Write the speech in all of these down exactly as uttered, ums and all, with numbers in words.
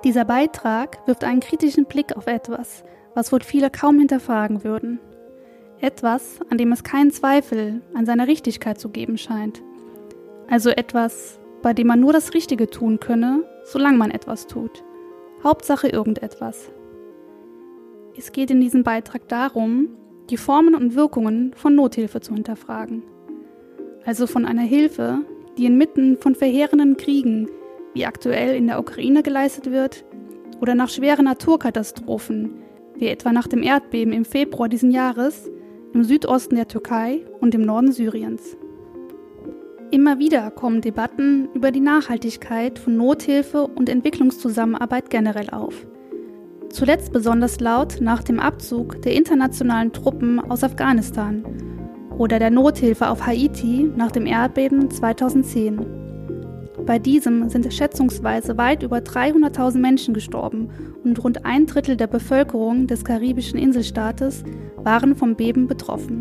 Dieser Beitrag wirft einen kritischen Blick auf etwas, was wohl viele kaum hinterfragen würden. Etwas, an dem es keinen Zweifel an seiner Richtigkeit zu geben scheint. Also etwas, bei dem man nur das Richtige tun könne, solange man etwas tut. Hauptsache irgendetwas. Es geht in diesem Beitrag darum, die Formen und Wirkungen von Nothilfe zu hinterfragen. Also von einer Hilfe, die inmitten von verheerenden Kriegen, wie aktuell in der Ukraine geleistet wird, oder nach schweren Naturkatastrophen, wie etwa nach dem Erdbeben im Februar diesen Jahres, im Südosten der Türkei und im Norden Syriens. Immer wieder kommen Debatten über die Nachhaltigkeit von Nothilfe und Entwicklungszusammenarbeit generell auf. Zuletzt besonders laut nach dem Abzug der internationalen Truppen aus Afghanistan oder der Nothilfe auf Haiti nach dem Erdbeben zweitausendzehn. Bei diesem sind schätzungsweise weit über dreihunderttausend Menschen gestorben und rund ein Drittel der Bevölkerung des karibischen Inselstaates waren vom Beben betroffen.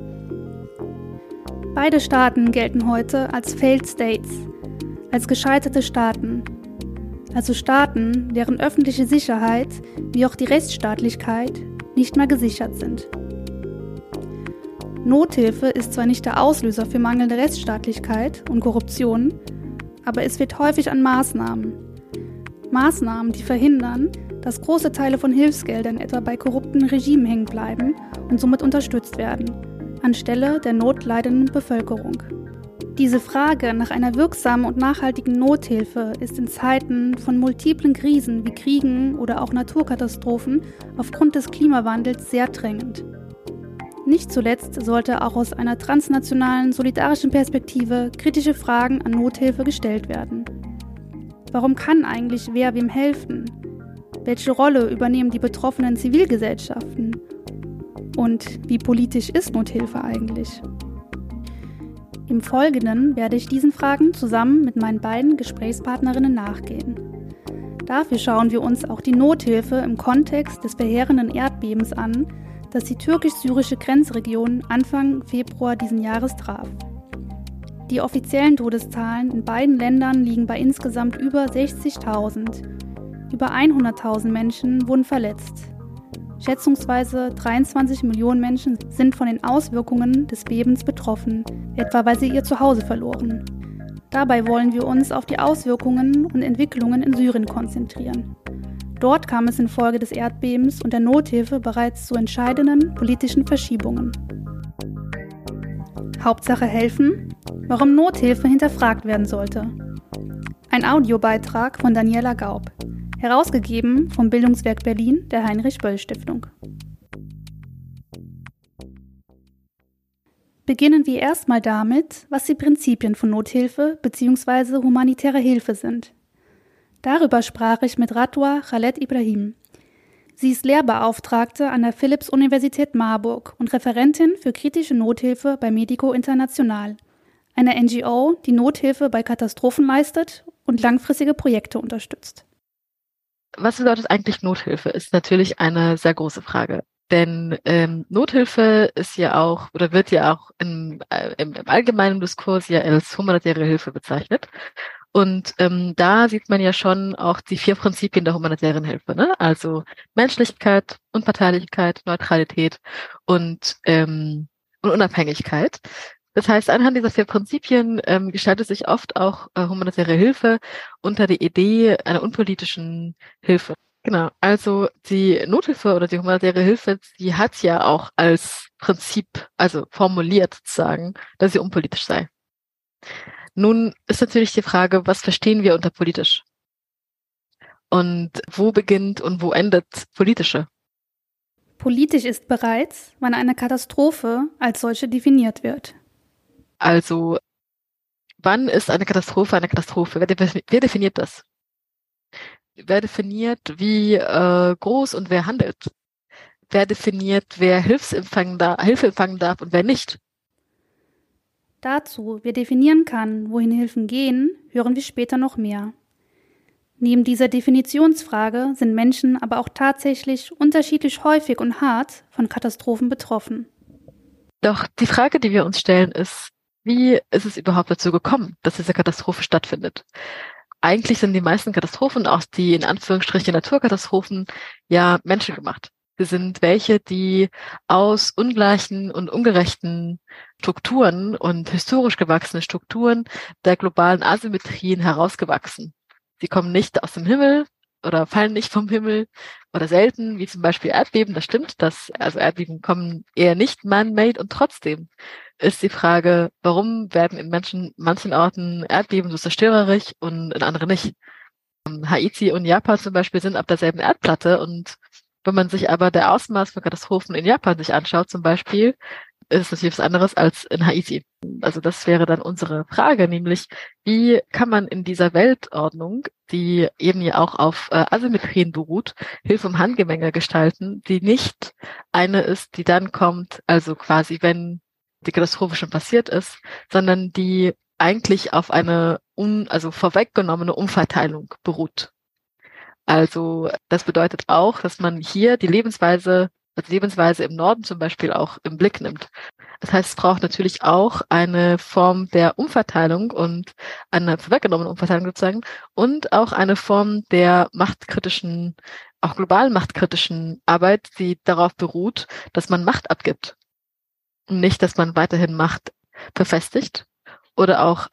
Beide Staaten gelten heute als Failed States, als gescheiterte Staaten, also Staaten, deren öffentliche Sicherheit wie auch die Rechtsstaatlichkeit nicht mehr gesichert sind. Nothilfe ist zwar nicht der Auslöser für mangelnde Rechtsstaatlichkeit und Korruption, aber es wird häufig an Maßnahmen. Maßnahmen, die verhindern, dass große Teile von Hilfsgeldern etwa bei korrupten Regimen hängen bleiben und somit unterstützt werden, anstelle der notleidenden Bevölkerung. Diese Frage nach einer wirksamen und nachhaltigen Nothilfe ist in Zeiten von multiplen Krisen wie Kriegen oder auch Naturkatastrophen aufgrund des Klimawandels sehr drängend. Nicht zuletzt sollte auch aus einer transnationalen, solidarischen Perspektive kritische Fragen an Nothilfe gestellt werden. Warum kann eigentlich wer wem helfen? Welche Rolle übernehmen die betroffenen Zivilgesellschaften? Und wie politisch ist Nothilfe eigentlich? Im Folgenden werde ich diesen Fragen zusammen mit meinen beiden Gesprächspartnerinnen nachgehen. Dafür schauen wir uns auch die Nothilfe im Kontext des verheerenden Erdbebens an, das die türkisch-syrische Grenzregion Anfang Februar diesen Jahres traf. Die offiziellen Todeszahlen in beiden Ländern liegen bei insgesamt über sechzigtausend. Über hunderttausend Menschen wurden verletzt. Schätzungsweise dreiundzwanzig Millionen Menschen sind von den Auswirkungen des Bebens betroffen, etwa weil sie ihr Zuhause verloren. Dabei wollen wir uns auf die Auswirkungen und Entwicklungen in Syrien konzentrieren. Dort kam es infolge des Erdbebens und der Nothilfe bereits zu entscheidenden politischen Verschiebungen. Hauptsache helfen? Warum Nothilfe hinterfragt werden sollte. Ein Audiobeitrag von Daniela Gaub, herausgegeben vom Bildungswerk Berlin der Heinrich-Böll-Stiftung. Beginnen wir erstmal damit, was die Prinzipien von Nothilfe bzw. humanitärer Hilfe sind. Darüber sprach ich mit Radwa Khaled Ibrahim. Sie ist Lehrbeauftragte an der Philipps-Universität Marburg und Referentin für kritische Nothilfe bei Medico International, einer N G O, die Nothilfe bei Katastrophen leistet und langfristige Projekte unterstützt. Was bedeutet eigentlich Nothilfe, ist natürlich eine sehr große Frage. Denn ähm, Nothilfe ist ja auch oder wird ja auch im, äh, im, im allgemeinen Diskurs ja als humanitäre Hilfe bezeichnet. Und ähm, da sieht man ja schon auch die vier Prinzipien der humanitären Hilfe, ne? Also Menschlichkeit, Unparteilichkeit, Neutralität und, ähm, und Unabhängigkeit. Das heißt, anhand dieser vier Prinzipien ähm, gestaltet sich oft auch äh, humanitäre Hilfe unter der Idee einer unpolitischen Hilfe. Genau, also die Nothilfe oder die humanitäre Hilfe, die hat ja auch als Prinzip, also formuliert sozusagen, dass sie unpolitisch sei. Nun ist natürlich die Frage, was verstehen wir unter politisch? Und wo beginnt und wo endet politische? Politisch ist bereits, wann eine Katastrophe als solche definiert wird. Also, wann ist eine Katastrophe eine Katastrophe? Wer, defini- wer definiert das? Wer definiert, wie äh, groß und wer handelt? Wer definiert, wer Hilfe empfangen, da- Hilfe empfangen darf und wer nicht? Dazu, wer definieren kann, wohin Hilfen gehen, hören wir später noch mehr. Neben dieser Definitionsfrage sind Menschen aber auch tatsächlich unterschiedlich häufig und hart von Katastrophen betroffen. Doch die Frage, die wir uns stellen, ist, wie ist es überhaupt dazu gekommen, dass diese Katastrophe stattfindet? eigentlich sind die meisten Katastrophen, auch die in Anführungsstrichen Naturkatastrophen, ja menschengemacht. Sie sind welche, die aus ungleichen und ungerechten Strukturen und historisch gewachsene Strukturen der globalen Asymmetrien herausgewachsen. Sie kommen nicht aus dem Himmel oder fallen nicht vom Himmel oder selten, wie zum Beispiel Erdbeben. Das stimmt, dass, also Erdbeben kommen eher nicht man-made, und trotzdem ist die Frage, warum werden in Menschen, manchen Orten Erdbeben so zerstörerisch und in anderen nicht? Haiti und Japan zum Beispiel sind auf derselben Erdplatte, und wenn man sich aber der Ausmaß von Katastrophen in Japan sich anschaut zum Beispiel, ist es natürlich was anderes als in Haiti. Also das wäre dann unsere Frage, nämlich wie kann man in dieser Weltordnung, die eben ja auch auf äh, Asymmetrien beruht, Hilfe im Handgemenge gestalten, die nicht eine ist, die dann kommt, also quasi wenn die Katastrophe schon passiert ist, sondern die eigentlich auf eine un, also vorweggenommene Umverteilung beruht. Also das bedeutet auch, dass man hier die Lebensweise, also Lebensweise im Norden zum Beispiel auch im Blick nimmt. Das heißt, es braucht natürlich auch eine Form der Umverteilung und eine vorweggenommene Umverteilung sozusagen und auch eine Form der machtkritischen, auch global machtkritischen Arbeit, die darauf beruht, dass man Macht abgibt. Und nicht, dass man weiterhin Macht befestigt oder auch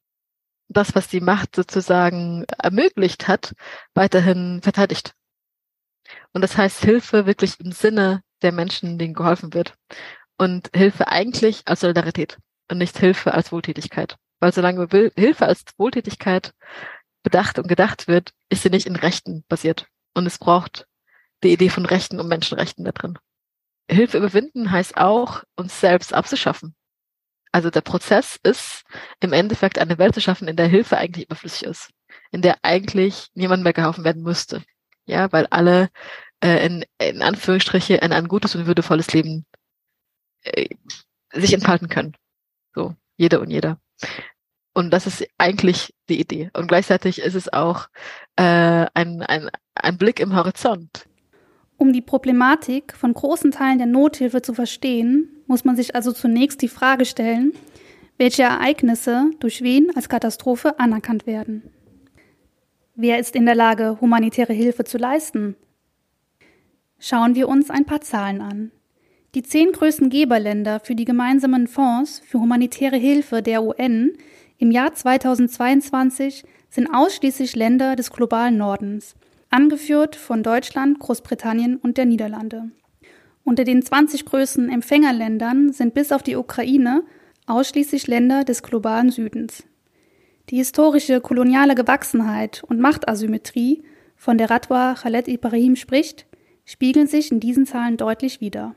das, was die Macht sozusagen ermöglicht hat, weiterhin verteidigt. Und das heißt Hilfe wirklich im Sinne der Menschen, denen geholfen wird. Und Hilfe eigentlich als Solidarität und nicht Hilfe als Wohltätigkeit. Weil solange Hilfe als Wohltätigkeit bedacht und gedacht wird, ist sie nicht in Rechten basiert. Und es braucht die Idee von Rechten und Menschenrechten da drin. Hilfe überwinden heißt auch, uns selbst abzuschaffen. Also der Prozess ist im Endeffekt eine Welt zu schaffen, in der Hilfe eigentlich überflüssig ist, in der eigentlich niemand mehr geholfen werden müsste. Ja, weil alle äh, in, in Anführungsstriche in ein gutes und würdevolles Leben äh, sich entfalten können. So, jeder und jeder. Und das ist eigentlich die Idee. Und gleichzeitig ist es auch äh, ein, ein, ein Blick im Horizont. Um die Problematik von großen Teilen der Nothilfe zu verstehen, muss man sich also zunächst die Frage stellen, welche Ereignisse durch wen als Katastrophe anerkannt werden. Wer ist in der Lage, humanitäre Hilfe zu leisten? Schauen wir uns ein paar Zahlen an. Die zehn größten Geberländer für die gemeinsamen Fonds für humanitäre Hilfe der U N im Jahr zweitausendzweiundzwanzig sind ausschließlich Länder des globalen Nordens, angeführt von Deutschland, Großbritannien und der Niederlande. Unter den zwanzig größten Empfängerländern sind bis auf die Ukraine ausschließlich Länder des globalen Südens. Die historische koloniale Gewachsenheit und Machtasymmetrie, von der Radwa Khaled Ibrahim spricht, spiegeln sich in diesen Zahlen deutlich wider.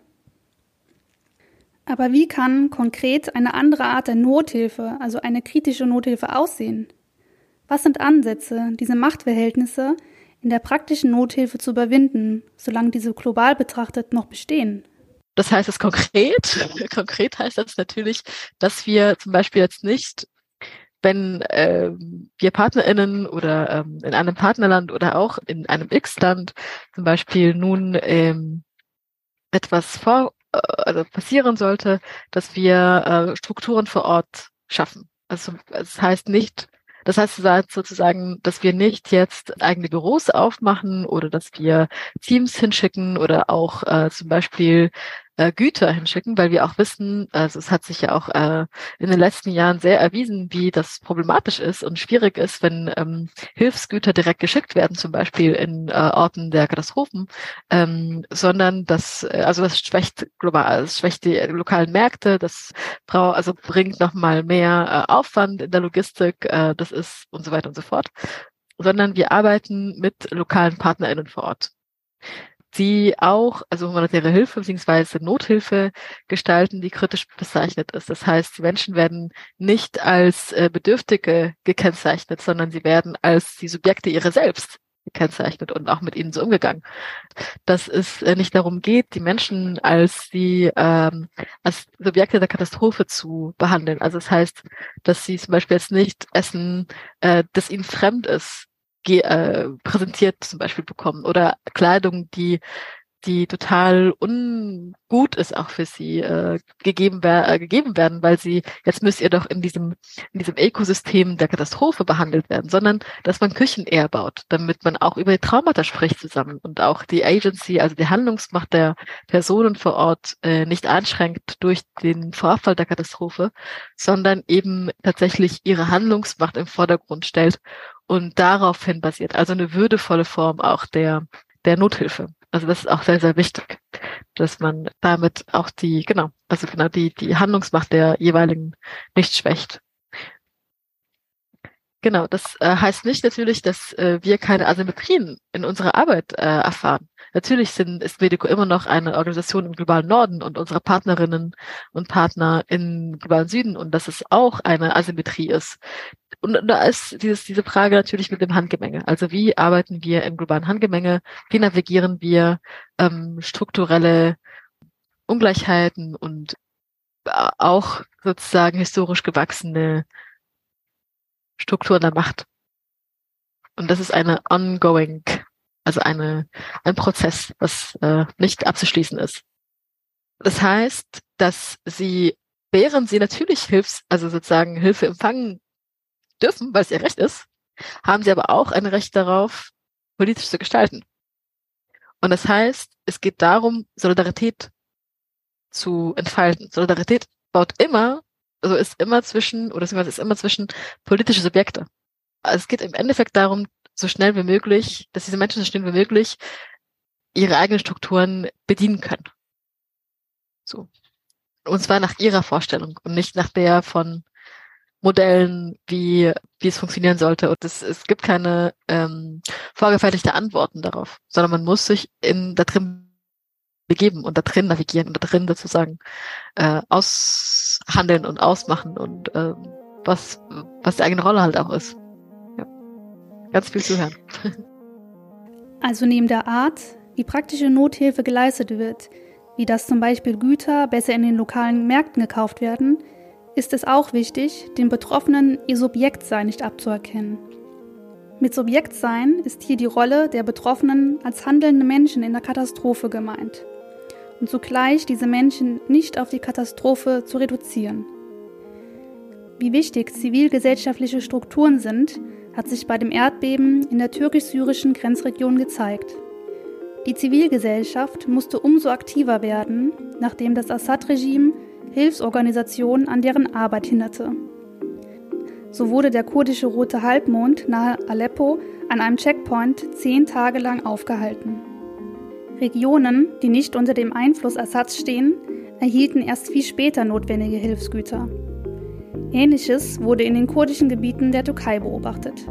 Aber wie kann konkret eine andere Art der Nothilfe, also eine kritische Nothilfe, aussehen? Was sind Ansätze, diese Machtverhältnisse in der praktischen Nothilfe zu überwinden, solange diese global betrachtet noch bestehen? Das heißt es konkret. Konkret heißt das natürlich, dass wir zum Beispiel jetzt nicht, wenn äh, wir PartnerInnen oder ähm, in einem Partnerland oder auch in einem X-Land zum Beispiel nun ähm, etwas vor, äh, also passieren sollte, dass wir äh, Strukturen vor Ort schaffen. Also das heißt nicht, Das heißt sozusagen, dass wir nicht jetzt eigene Büros aufmachen oder dass wir Teams hinschicken oder auch äh, zum Beispiel äh, Güter hinschicken, weil wir auch wissen, also es hat sich ja auch äh, in den letzten Jahren sehr erwiesen, wie das problematisch ist und schwierig ist, wenn ähm, Hilfsgüter direkt geschickt werden, zum Beispiel in äh, Orten der Katastrophen, ähm, sondern das, äh, also das schwächt global, das schwächt die lokalen Märkte, das brau, also bringt nochmal mehr äh, Aufwand in der Logistik, äh, das ist und so weiter und so fort, sondern wir arbeiten mit lokalen PartnerInnen vor Ort, die auch, also humanitäre Hilfe bzw. Nothilfe gestalten, die kritisch bezeichnet ist. Das heißt, die Menschen werden nicht als äh, Bedürftige gekennzeichnet, sondern sie werden als die Subjekte ihrer selbst gekennzeichnet und auch mit ihnen so umgegangen. Dass es äh, nicht darum geht, die Menschen als die ähm, als Subjekte der Katastrophe zu behandeln. Also das heißt, dass sie zum Beispiel jetzt nicht Essen, äh, das ihnen fremd ist, Ge- äh, präsentiert zum Beispiel bekommen oder Kleidung, die die total ungut ist auch für sie, äh, gegeben, wer äh, gegeben werden, weil sie, jetzt müsst ihr doch in diesem, in diesem Ökosystem der Katastrophe behandelt werden, sondern dass man Küchen eher baut, damit man auch über die Traumata spricht zusammen und auch die Agency, also die Handlungsmacht der Personen vor Ort äh, nicht einschränkt durch den Vorfall der Katastrophe, sondern eben tatsächlich ihre Handlungsmacht im Vordergrund stellt und daraufhin basiert. Also eine würdevolle Form auch der, der Nothilfe. Also das ist auch sehr, sehr wichtig, dass man damit auch die, genau, also genau die, die Handlungsmacht der jeweiligen nicht schwächt. Genau, das äh, heißt nicht natürlich, dass äh, wir keine Asymmetrien in unserer Arbeit äh, erfahren. Natürlich sind, ist Medico immer noch eine Organisation im globalen Norden und unsere Partnerinnen und Partner im globalen Süden und dass es auch eine Asymmetrie ist. Und da ist dieses, diese Frage natürlich mit dem Handgemenge. Also wie arbeiten wir im globalen Handgemenge? Wie navigieren wir ähm, strukturelle Ungleichheiten und äh, auch sozusagen historisch gewachsene Strukturen der Macht? Und das ist eine ongoing, also eine ein Prozess, was äh, nicht abzuschließen ist. Das heißt, dass sie, während sie natürlich Hilfs, also sozusagen Hilfe empfangen dürfen, weil es ihr Recht ist, haben sie aber auch ein Recht darauf, politisch zu gestalten. Und das heißt, es geht darum, Solidarität zu entfalten. Solidarität baut immer, also ist immer zwischen, oder beziehungsweise ist immer zwischen politische Subjekte. Also es geht im Endeffekt darum, so schnell wie möglich, dass diese Menschen so schnell wie möglich ihre eigenen Strukturen bedienen können. So. Und zwar nach ihrer Vorstellung und nicht nach der von Modellen, wie wie es funktionieren sollte. Und es, es gibt keine ähm, vorgefertigte Antworten darauf, sondern man muss sich in da drin begeben und da drin navigieren und da drin sozusagen äh, aushandeln und ausmachen und äh, was was die eigene Rolle halt auch ist. Ja. Ganz viel zuhören. Also neben der Art, wie praktische Nothilfe geleistet wird, wie dass zum Beispiel Güter besser in den lokalen Märkten gekauft werden, ist es auch wichtig, den Betroffenen ihr Subjektsein nicht abzuerkennen. Mit Subjektsein ist hier die Rolle der Betroffenen als handelnde Menschen in der Katastrophe gemeint und zugleich diese Menschen nicht auf die Katastrophe zu reduzieren. Wie wichtig zivilgesellschaftliche Strukturen sind, hat sich bei dem Erdbeben in der türkisch-syrischen Grenzregion gezeigt. Die Zivilgesellschaft musste umso aktiver werden, nachdem das Assad-Regime Hilfsorganisationen an deren Arbeit hinderte. So wurde der kurdische Rote Halbmond nahe Aleppo an einem Checkpoint zehn Tage lang aufgehalten. Regionen, die nicht unter dem Einfluss Assads stehen, erhielten erst viel später notwendige Hilfsgüter. Ähnliches wurde in den kurdischen Gebieten der Türkei beobachtet.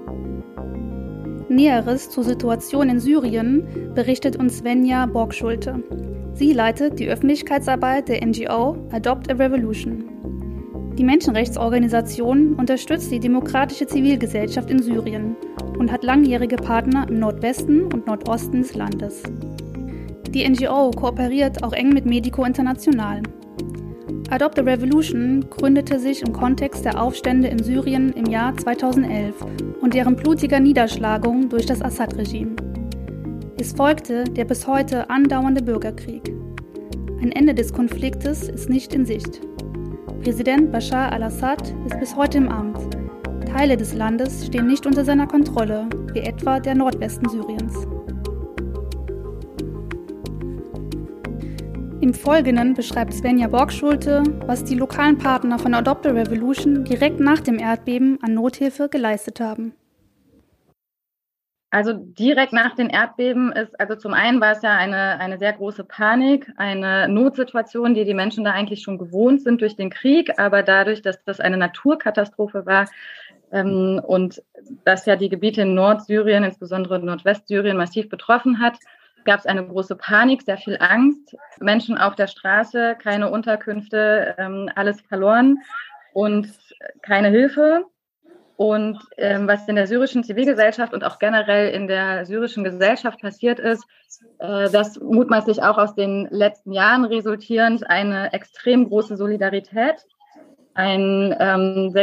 Näheres zur Situation in Syrien berichtet uns Svenja Borgschulte. Sie leitet die Öffentlichkeitsarbeit der N G O Adopt a Revolution. Die Menschenrechtsorganisation unterstützt die demokratische Zivilgesellschaft in Syrien und hat langjährige Partner im Nordwesten und Nordosten des Landes. Die N G O kooperiert auch eng mit Medico International. Adopt a Revolution gründete sich im Kontext der Aufstände in Syrien im Jahr zweitausendelf und deren blutiger Niederschlagung durch das Assad-Regime. Es folgte der bis heute andauernde Bürgerkrieg. Ein Ende des Konfliktes ist nicht in Sicht. Präsident Bashar al-Assad ist bis heute im Amt. Teile des Landes stehen nicht unter seiner Kontrolle, wie etwa der Nordwesten Syriens. Im Folgenden beschreibt Svenja Borgschulte, was die lokalen Partner von Adopt a Revolution direkt nach dem Erdbeben an Nothilfe geleistet haben. Also direkt nach den Erdbeben ist, also zum einen war es ja eine, eine sehr große Panik, eine Notsituation, die die Menschen da eigentlich schon gewohnt sind durch den Krieg, aber dadurch, dass das eine Naturkatastrophe war ähm, und dass ja die Gebiete in Nordsyrien, insbesondere Nordwestsyrien, massiv betroffen hat, gab es eine große Panik, sehr viel Angst, Menschen auf der Straße, keine Unterkünfte, ähm, alles verloren und keine Hilfe. Und ähm, was in der syrischen Zivilgesellschaft und auch generell in der syrischen Gesellschaft passiert ist, äh, das mutmaßlich auch aus den letzten Jahren resultierend eine extrem große Solidarität, ein ähm, selbst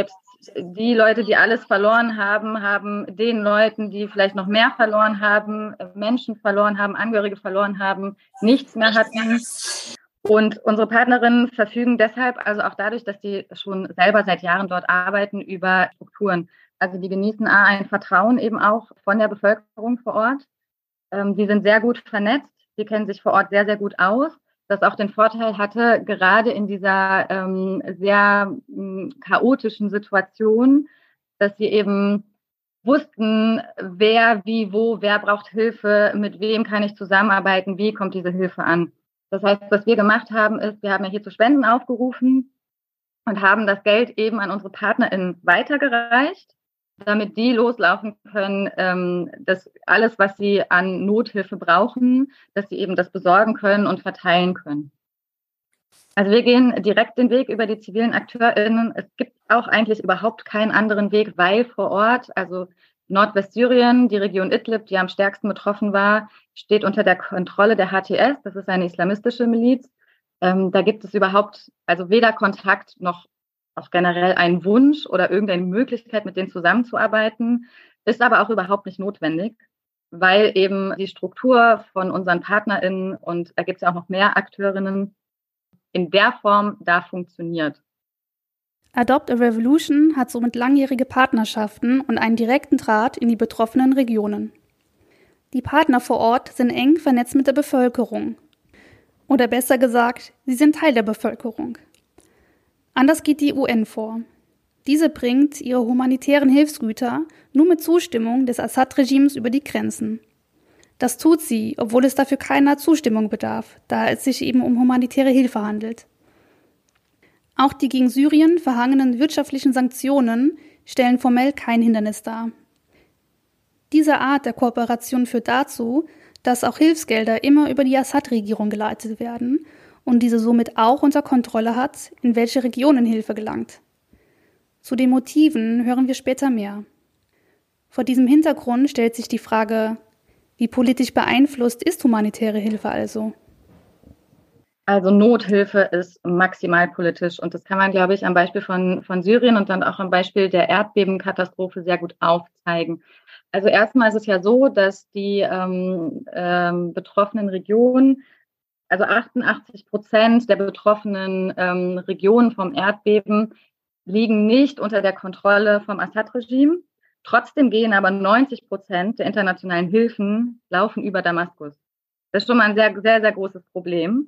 die Leute, die alles verloren haben, haben den Leuten, die vielleicht noch mehr verloren haben, Menschen verloren haben, Angehörige verloren haben, nichts mehr hatten. Und unsere Partnerinnen verfügen deshalb, also auch dadurch, dass die schon selber seit Jahren dort arbeiten, über Strukturen. Also die genießen A, ein Vertrauen eben auch von der Bevölkerung vor Ort. Ähm, die sind sehr gut vernetzt, die kennen sich vor Ort sehr, sehr gut aus. Das auch den Vorteil hatte, gerade in dieser ähm, sehr ähm, chaotischen Situation, dass sie eben wussten, wer, wie, wo, wer braucht Hilfe, mit wem kann ich zusammenarbeiten, wie kommt diese Hilfe an. Das heißt, was wir gemacht haben, ist, wir haben ja hier zu Spenden aufgerufen und haben das Geld eben an unsere PartnerInnen weitergereicht, damit die loslaufen können, ähm, dass alles, was sie an Nothilfe brauchen, dass sie eben das besorgen können und verteilen können. Also wir gehen direkt den Weg über die zivilen AkteurInnen. Es gibt auch eigentlich überhaupt keinen anderen Weg, weil vor Ort, also Nordwestsyrien, die Region Idlib, die am stärksten betroffen war, steht unter der Kontrolle der H T S. Das ist eine islamistische Miliz. Ähm, da gibt es überhaupt, also weder Kontakt noch auch generell einen Wunsch oder irgendeine Möglichkeit, mit denen zusammenzuarbeiten, ist aber auch überhaupt nicht notwendig, weil eben die Struktur von unseren PartnerInnen, und da gibt es ja auch noch mehr AkteurInnen, in der Form da funktioniert. Adopt a Revolution hat somit langjährige Partnerschaften und einen direkten Draht in die betroffenen Regionen. Die Partner vor Ort sind eng vernetzt mit der Bevölkerung. Oder besser gesagt, sie sind Teil der Bevölkerung. Anders geht die U N vor. Diese bringt ihre humanitären Hilfsgüter nur mit Zustimmung des Assad-Regimes über die Grenzen. Das tut sie, obwohl es dafür keiner Zustimmung bedarf, da es sich eben um humanitäre Hilfe handelt. Auch die gegen Syrien verhangenen wirtschaftlichen Sanktionen stellen formell kein Hindernis dar. Diese Art der Kooperation führt dazu, dass auch Hilfsgelder immer über die Assad-Regierung geleitet werden und diese somit auch unter Kontrolle hat, in welche Regionen Hilfe gelangt. Zu den Motiven hören wir später mehr. Vor diesem Hintergrund stellt sich die Frage, wie politisch beeinflusst ist humanitäre Hilfe also? Also Nothilfe ist maximal politisch und das kann man, glaube ich, am Beispiel von, von Syrien und dann auch am Beispiel der Erdbebenkatastrophe sehr gut aufzeigen. Also erstmal ist es ja so, dass die ähm, ähm, betroffenen Regionen, also achtundachtzig Prozent der betroffenen ähm, Regionen vom Erdbeben liegen nicht unter der Kontrolle vom Assad-Regime. Trotzdem gehen aber neunzig Prozent der internationalen Hilfen laufen über Damaskus. Das ist schon mal ein sehr, sehr, sehr großes Problem.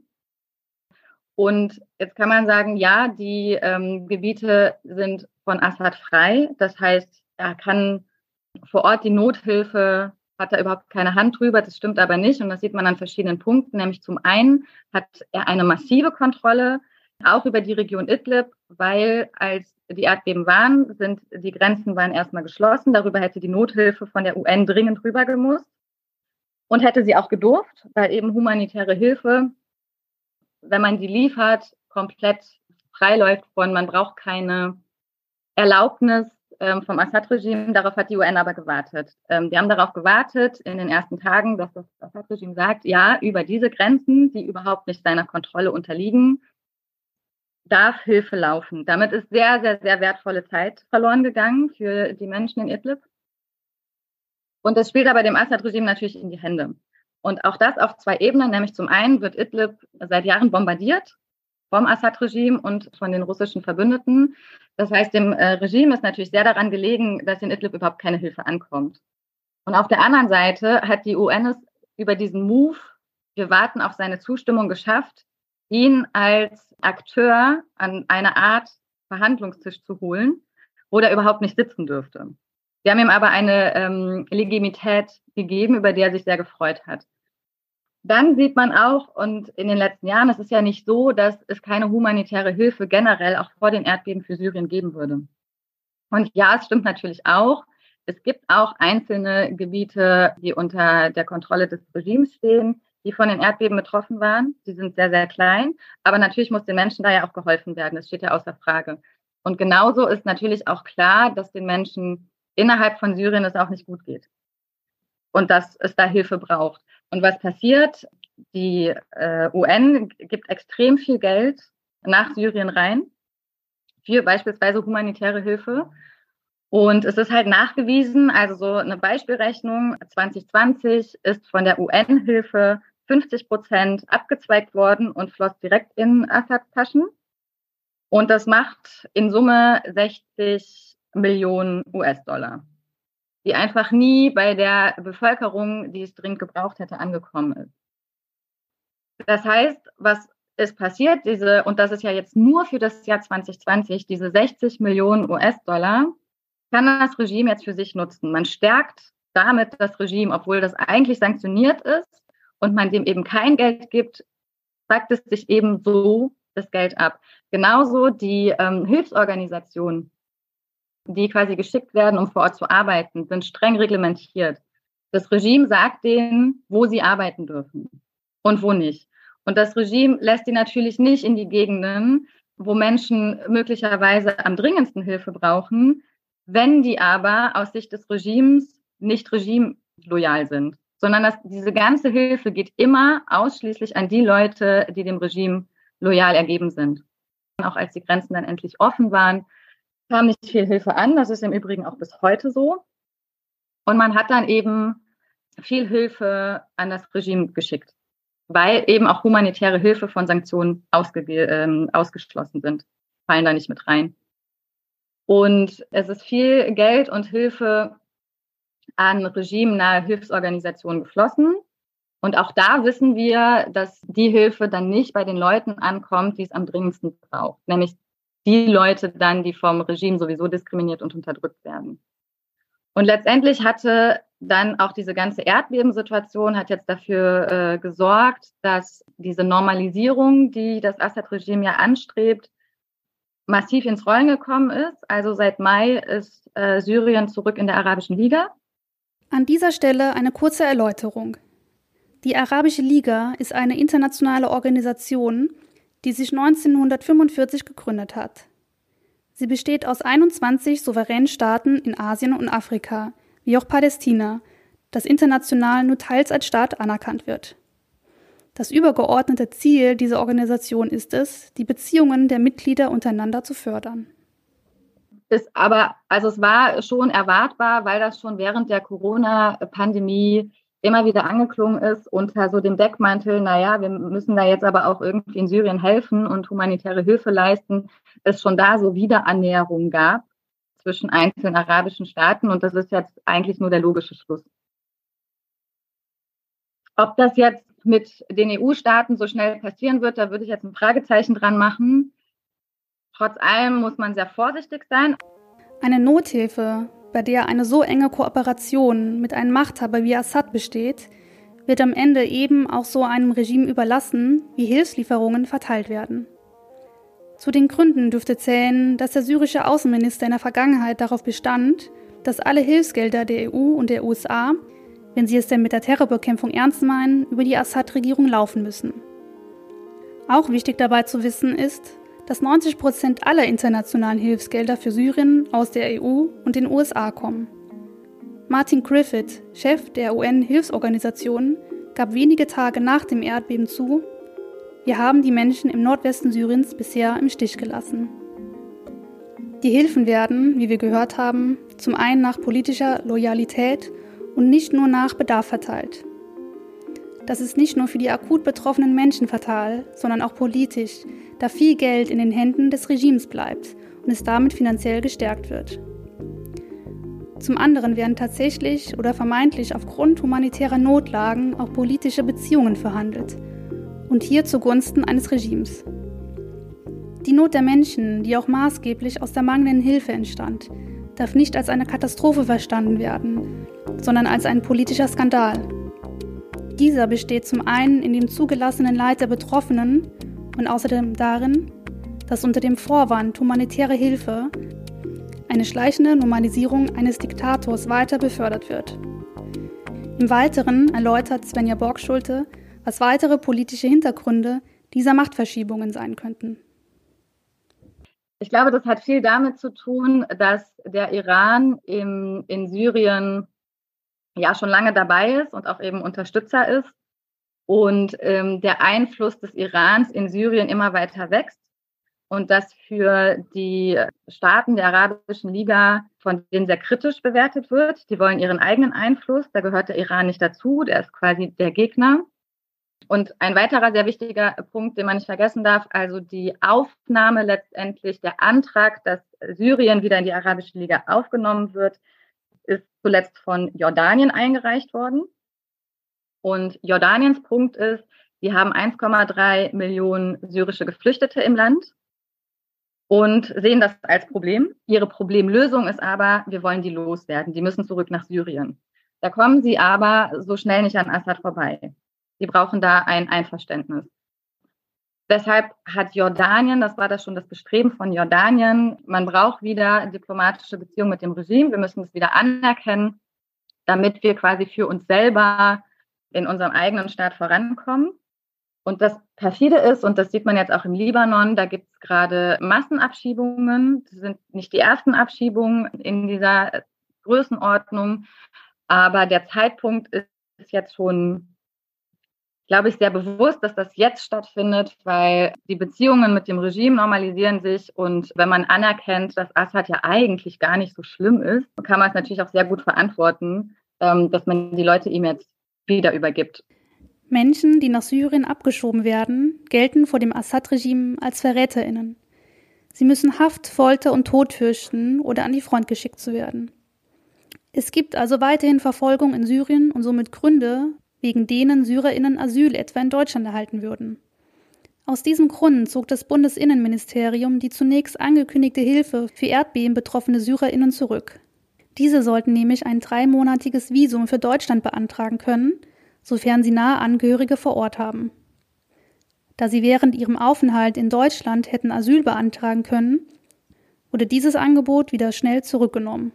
Und jetzt kann man sagen, ja, die ähm, Gebiete sind von Assad frei. Das heißt, er kann vor Ort die Nothilfe, hat er überhaupt keine Hand drüber. Das stimmt aber nicht. Und das sieht man an verschiedenen Punkten. Nämlich zum einen hat er eine massive Kontrolle, auch über die Region Idlib, weil als die Erdbeben waren, sind die Grenzen waren erstmal geschlossen. Darüber hätte die Nothilfe von der U N dringend rüber gemusst und hätte sie auch gedurft, weil eben humanitäre Hilfe, wenn man die liefert, komplett frei läuft von, man braucht keine Erlaubnis ähm, vom Assad-Regime. Darauf hat die U N aber gewartet. Ähm, die haben darauf gewartet in den ersten Tagen, dass das Assad-Regime sagt, ja, über diese Grenzen, die überhaupt nicht seiner Kontrolle unterliegen, darf Hilfe laufen. Damit ist sehr, sehr, sehr wertvolle Zeit verloren gegangen für die Menschen in Idlib. Und das spielt aber dem Assad-Regime natürlich in die Hände. Und auch das auf zwei Ebenen, nämlich zum einen wird Idlib seit Jahren bombardiert vom Assad-Regime und von den russischen Verbündeten. Das heißt, dem äh, Regime ist natürlich sehr daran gelegen, dass in Idlib überhaupt keine Hilfe ankommt. Und auf der anderen Seite hat die U N es über diesen Move, wir warten auf seine Zustimmung, geschafft, ihn als Akteur an eine Art Verhandlungstisch zu holen, wo er überhaupt nicht sitzen dürfte. Sie haben ihm aber eine ähm, Legitimität gegeben, über die er sich sehr gefreut hat. Dann sieht man auch, und in den letzten Jahren, es ist ja nicht so, dass es keine humanitäre Hilfe generell auch vor den Erdbeben für Syrien geben würde. Und ja, es stimmt natürlich auch, es gibt auch einzelne Gebiete, die unter der Kontrolle des Regimes stehen, die von den Erdbeben betroffen waren. Die sind sehr, sehr klein. Aber natürlich muss den Menschen da ja auch geholfen werden. Das steht ja außer Frage. Und genauso ist natürlich auch klar, dass den Menschen innerhalb von Syrien es auch nicht gut geht. Und dass es da Hilfe braucht. Und was passiert? Die äh, U N gibt extrem viel Geld nach Syrien rein für beispielsweise humanitäre Hilfe. Und es ist halt nachgewiesen, also so eine Beispielrechnung, zwanzig zwanzig ist von der U N-Hilfe fünfzig Prozent abgezweigt worden und floss direkt in Assad-Taschen. Und das macht in Summe sechzig Millionen U S-Dollar, die einfach nie bei der Bevölkerung, die es dringend gebraucht hätte, angekommen ist. Das heißt, was ist passiert, diese, und das ist ja jetzt nur für das Jahr zwanzig zwanzig, diese sechzig Millionen U S-Dollar, kann das Regime jetzt für sich nutzen. Man stärkt damit das Regime, obwohl das eigentlich sanktioniert ist und man dem eben kein Geld gibt, fragt es sich eben so das Geld ab. Genauso die ähm, Hilfsorganisationen, die quasi geschickt werden, um vor Ort zu arbeiten, sind streng reglementiert. Das Regime sagt denen, wo sie arbeiten dürfen und wo nicht. Und das Regime lässt die natürlich nicht in die Gegenden, wo Menschen möglicherweise am dringendsten Hilfe brauchen, wenn die aber aus Sicht des Regimes nicht regimeloyal sind, sondern dass diese ganze Hilfe geht immer ausschließlich an die Leute, die dem Regime loyal ergeben sind. Auch als die Grenzen dann endlich offen waren, kam nicht viel Hilfe an. Das ist im Übrigen auch bis heute so. Und man hat dann eben viel Hilfe an das Regime geschickt, weil eben auch humanitäre Hilfe von Sanktionen ausge- äh, ausgeschlossen sind, fallen da nicht mit rein. Und es ist viel Geld und Hilfe an regimenahe Hilfsorganisationen geflossen. Und auch da wissen wir, dass die Hilfe dann nicht bei den Leuten ankommt, die es am dringendsten braucht. Nämlich die Leute dann, die vom Regime sowieso diskriminiert und unterdrückt werden. Und letztendlich hatte dann auch diese ganze Erdbebensituation hat jetzt dafür äh, gesorgt, dass diese Normalisierung, die das Assad-Regime ja anstrebt, massiv ins Rollen gekommen ist. Also seit Mai ist äh, Syrien zurück in der Arabischen Liga. An dieser Stelle eine kurze Erläuterung. Die Arabische Liga ist eine internationale Organisation, die sich neunzehnhundertfünfundvierzig gegründet hat. Sie besteht aus einundzwanzig souveränen Staaten in Asien und Afrika, wie auch Palästina, das international nur teils als Staat anerkannt wird. Das übergeordnete Ziel dieser Organisation ist es, die Beziehungen der Mitglieder untereinander zu fördern. Ist aber, also es war schon erwartbar, weil das schon während der Corona-Pandemie immer wieder angeklungen ist unter so dem Deckmantel, naja, wir müssen da jetzt aber auch irgendwie in Syrien helfen und humanitäre Hilfe leisten, es schon da so Wiederannäherungen gab zwischen einzelnen arabischen Staaten und das ist jetzt eigentlich nur der logische Schluss. Ob das jetzt mit den E U-Staaten so schnell passieren wird, da würde ich jetzt ein Fragezeichen dran machen. Trotz allem muss man sehr vorsichtig sein. Eine Nothilfe, bei der eine so enge Kooperation mit einem Machthaber wie Assad besteht, wird am Ende eben auch so einem Regime überlassen, wie Hilfslieferungen verteilt werden. Zu den Gründen dürfte zählen, dass der syrische Außenminister in der Vergangenheit darauf bestand, dass alle Hilfsgelder der E U und der U S A, wenn sie es denn mit der Terrorbekämpfung ernst meinen, über die Assad-Regierung laufen müssen. Auch wichtig dabei zu wissen ist, dass neunzig Prozent aller internationalen Hilfsgelder für Syrien aus der E U und den U S A kommen. Martin Griffith, Chef der U N-Hilfsorganisation, gab wenige Tage nach dem Erdbeben zu: Wir haben die Menschen im Nordwesten Syriens bisher im Stich gelassen. Die Hilfen werden, wie wir gehört haben, zum einen nach politischer Loyalität und nicht nur nach Bedarf verteilt. Das ist nicht nur für die akut betroffenen Menschen fatal, sondern auch politisch, da viel Geld in den Händen des Regimes bleibt und es damit finanziell gestärkt wird. Zum anderen werden tatsächlich oder vermeintlich aufgrund humanitärer Notlagen auch politische Beziehungen verhandelt und hier zugunsten eines Regimes. Die Not der Menschen, die auch maßgeblich aus der mangelnden Hilfe entstand, darf nicht als eine Katastrophe verstanden werden, sondern als ein politischer Skandal. Dieser besteht zum einen in dem zugelassenen Leid der Betroffenen und außerdem darin, dass unter dem Vorwand humanitäre Hilfe eine schleichende Normalisierung eines Diktators weiter befördert wird. Im Weiteren erläutert Svenja Borgschulte, was weitere politische Hintergründe dieser Machtverschiebungen sein könnten. Ich glaube, das hat viel damit zu tun, dass der Iran im, in Syrien ja schon lange dabei ist und auch eben Unterstützer ist und ähm, der Einfluss des Irans in Syrien immer weiter wächst und das für die Staaten der Arabischen Liga von denen sehr kritisch bewertet wird. Die wollen ihren eigenen Einfluss, da gehört der Iran nicht dazu, der ist quasi der Gegner. Und ein weiterer sehr wichtiger Punkt, den man nicht vergessen darf, also die Aufnahme letztendlich, der Antrag, dass Syrien wieder in die Arabische Liga aufgenommen wird, ist zuletzt von Jordanien eingereicht worden. Und Jordaniens Punkt ist, sie haben eins Komma drei Millionen syrische Geflüchtete im Land und sehen das als Problem. Ihre Problemlösung ist aber, wir wollen die loswerden, die müssen zurück nach Syrien. Da kommen sie aber so schnell nicht an Assad vorbei. Sie brauchen da ein Einverständnis. Deshalb hat Jordanien, das war das schon das Bestreben von Jordanien, man braucht wieder diplomatische Beziehungen mit dem Regime, wir müssen es wieder anerkennen, damit wir quasi für uns selber in unserem eigenen Staat vorankommen. Und das perfide ist, und das sieht man jetzt auch im Libanon, da gibt es gerade Massenabschiebungen. Das sind nicht die ersten Abschiebungen in dieser Größenordnung, aber der Zeitpunkt ist jetzt schon, glaube ich, sehr bewusst, dass das jetzt stattfindet, weil die Beziehungen mit dem Regime normalisieren sich und wenn man anerkennt, dass Assad ja eigentlich gar nicht so schlimm ist, kann man es natürlich auch sehr gut verantworten, dass man die Leute ihm jetzt wieder übergibt. Menschen, die nach Syrien abgeschoben werden, gelten vor dem Assad-Regime als VerräterInnen. Sie müssen Haft, Folter und Tod fürchten oder an die Front geschickt zu werden. Es gibt also weiterhin Verfolgung in Syrien und somit Gründe, wegen denen SyrerInnen Asyl etwa in Deutschland erhalten würden. Aus diesem Grund zog das Bundesinnenministerium die zunächst angekündigte Hilfe für erdbebenbetroffene SyrerInnen zurück. Diese sollten nämlich ein dreimonatiges Visum für Deutschland beantragen können, sofern sie nahe Angehörige vor Ort haben. Da sie während ihrem Aufenthalt in Deutschland hätten Asyl beantragen können, wurde dieses Angebot wieder schnell zurückgenommen.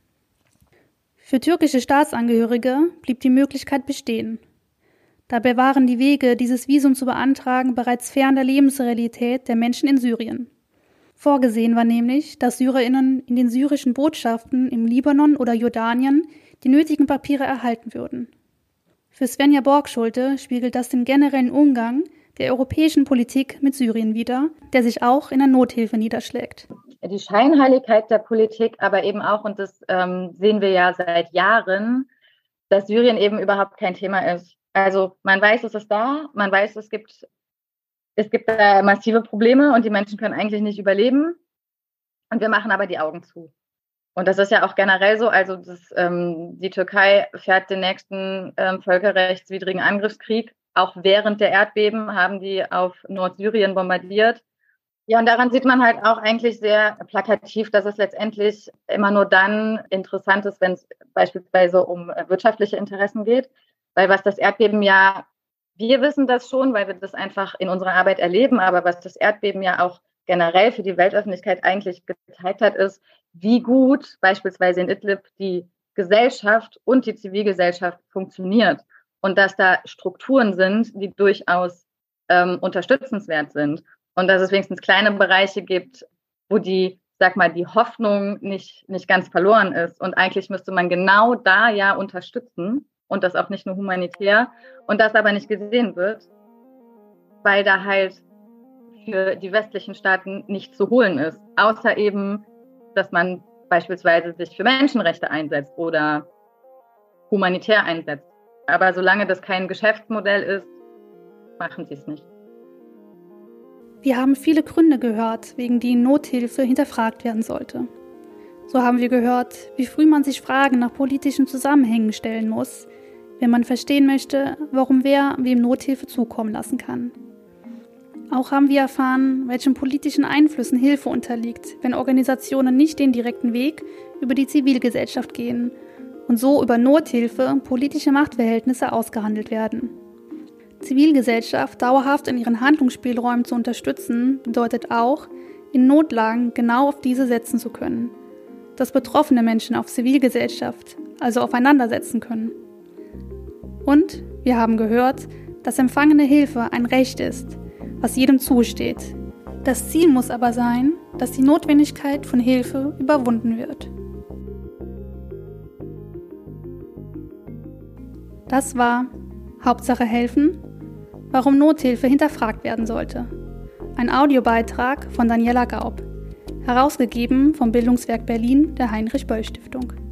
Für türkische Staatsangehörige blieb die Möglichkeit bestehen. Dabei waren die Wege, dieses Visum zu beantragen, bereits fern der Lebensrealität der Menschen in Syrien. Vorgesehen war nämlich, dass SyrerInnen in den syrischen Botschaften im Libanon oder Jordanien die nötigen Papiere erhalten würden. Für Svenja Borgschulte spiegelt das den generellen Umgang der europäischen Politik mit Syrien wider, der sich auch in der Nothilfe niederschlägt. Die Scheinheiligkeit der Politik, aber eben auch, und das ähm, sehen wir ja seit Jahren, dass Syrien eben überhaupt kein Thema ist. Also man weiß, es ist da, man weiß, es gibt, es gibt da massive Probleme und die Menschen können eigentlich nicht überleben und wir machen aber die Augen zu. Und das ist ja auch generell so, also das, ähm, die Türkei fährt den nächsten ähm, völkerrechtswidrigen Angriffskrieg. Auch während der Erdbeben haben die auf Nordsyrien bombardiert. Ja, und daran sieht man halt auch eigentlich sehr plakativ, dass es letztendlich immer nur dann interessant ist, wenn es beispielsweise um wirtschaftliche Interessen geht. Weil was das Erdbeben ja, wir wissen das schon, weil wir das einfach in unserer Arbeit erleben, aber was das Erdbeben ja auch generell für die Weltöffentlichkeit eigentlich gezeigt hat, ist, wie gut beispielsweise in Idlib die Gesellschaft und die Zivilgesellschaft funktioniert und dass da Strukturen sind, die durchaus ähm, unterstützenswert sind und dass es wenigstens kleine Bereiche gibt, wo die, sag mal, die Hoffnung nicht, nicht ganz verloren ist und eigentlich müsste man genau da ja unterstützen und das auch nicht nur humanitär und das aber nicht gesehen wird, weil da halt für die westlichen Staaten nicht zu holen ist, außer eben, dass man beispielsweise sich für Menschenrechte einsetzt oder humanitär einsetzt. Aber solange das kein Geschäftsmodell ist, machen sie es nicht. Wir haben viele Gründe gehört, wegen denen Nothilfe hinterfragt werden sollte. So haben wir gehört, wie früh man sich Fragen nach politischen Zusammenhängen stellen muss, wenn man verstehen möchte, warum wer wem Nothilfe zukommen lassen kann. Auch haben wir erfahren, welchen politischen Einflüssen Hilfe unterliegt, wenn Organisationen nicht den direkten Weg über die Zivilgesellschaft gehen und so über Nothilfe politische Machtverhältnisse ausgehandelt werden. Zivilgesellschaft dauerhaft in ihren Handlungsspielräumen zu unterstützen, bedeutet auch, in Notlagen genau auf diese setzen zu können, dass betroffene Menschen auf Zivilgesellschaft, also aufeinander setzen können. Und wir haben gehört, dass empfangene Hilfe ein Recht ist, was jedem zusteht. Das Ziel muss aber sein, dass die Notwendigkeit von Hilfe überwunden wird. Das war Hauptsache helfen, warum Nothilfe hinterfragt werden sollte. Ein Audiobeitrag von Daniela Gaub. Herausgegeben vom Bildungswerk Berlin der Heinrich-Böll-Stiftung.